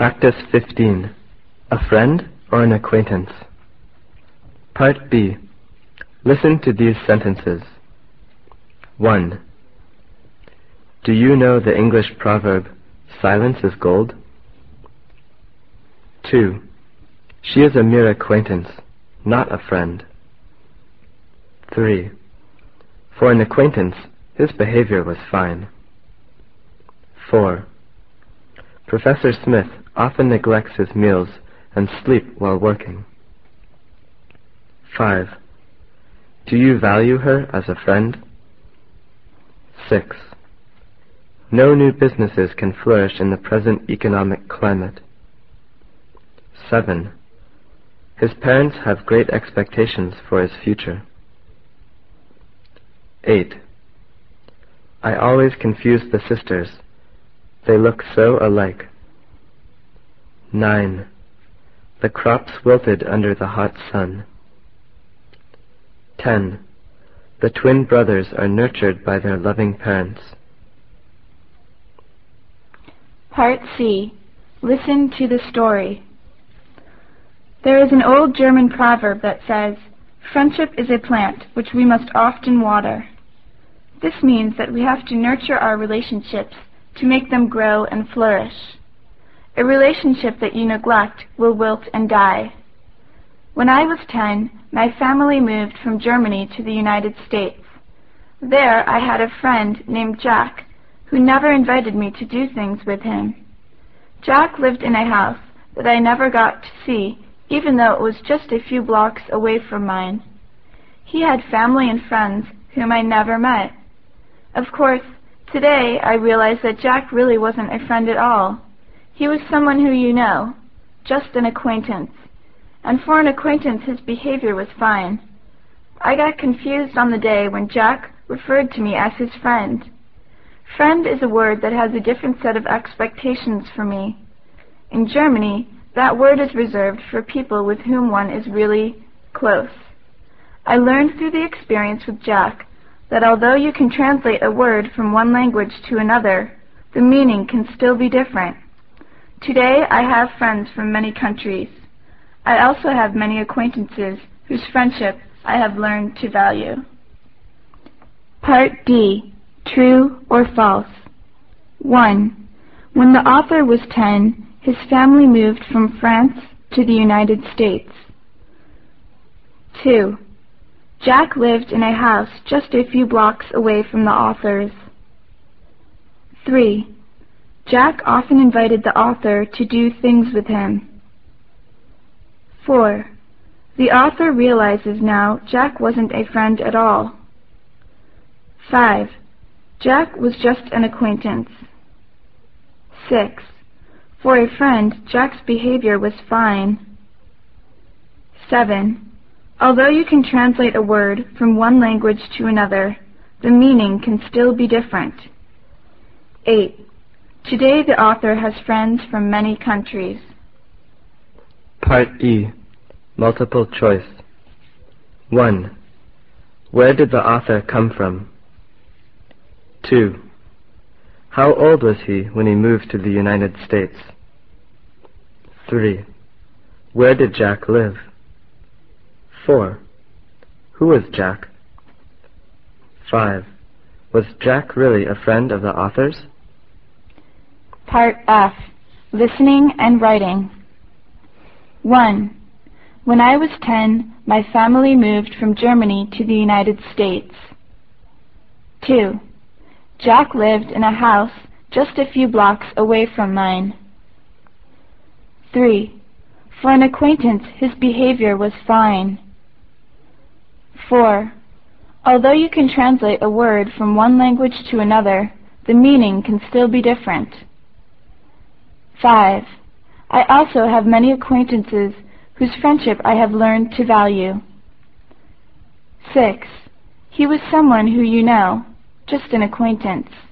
Practice 15. A friend or an acquaintance? Part B. Listen to these sentences. 1. Do you know the English proverb, silence is gold? 2. She is a mere acquaintance, not a friend. 3. For an acquaintance, his behavior was fine. 4. Professor Smith often neglects his meals and sleep while working. 5. Do you value her as a friend? 6. No new businesses can flourish in the present economic climate. 7. His parents have great expectations for his future. 8. I always confuse the sisters. They look so alike. 9. The crops wilted under the hot sun. 10. The twin brothers are nurtured by their loving parents. Part C. Listen to the story. There is an old German proverb that says, "Friendship is a plant which we must often water." This means that we have to nurture our relationships to make them grow and flourish. A relationship that you neglect will wilt and die. When I was 10, my family moved from Germany to the United States. There I had a friend named Jack, who never invited me to do things with him. Jack lived in a house that I never got to see, even though it was just a few blocks away from mine. He had family and friends whom I never met. Of course, today I realize that Jack really wasn't a friend at all. He was someone who you know, just an acquaintance. And for an acquaintance, his behavior was fine. I got confused on the day when Jack referred to me as his friend. Friend is a word that has a different set of expectations for me. In Germany, that word is reserved for people with whom one is really close. I learned through the experience with Jack that although you can translate a word from one language to another, the meaning can still be different. Today I have friends from many countries. I also have many acquaintances whose friendship I have learned to value. Part D. True or false? 1. When the author was 10, his family moved from France to the United States. 2. Jack lived in a house just a few blocks away from the author's. 3. Jack often invited the author to do things with him. 4. The author realizes now Jack wasn't a friend at all. 5. Jack was just an acquaintance. 6. For a friend, Jack's behavior was fine. 7. Although you can translate a word from one language to another, the meaning can still be different. 8. Today the author has friends from many countries. Part E. Multiple choice. 1. Where did the author come from? 2. How old was he when he moved to the United States? 3. Where did Jack live? 4. Who was Jack? 5. Was Jack really a friend of the author's? Part F. Listening and writing. 1. When I was 10, my family moved from Germany to the United States. 2. Jack lived in a house just a few blocks away from mine. 3. For an acquaintance, his behavior was fine. 4. Although you can translate a word from one language to another, the meaning can still be different. 5. I also have many acquaintances whose friendship I have learned to value. 6. He was someone who you know, just an acquaintance.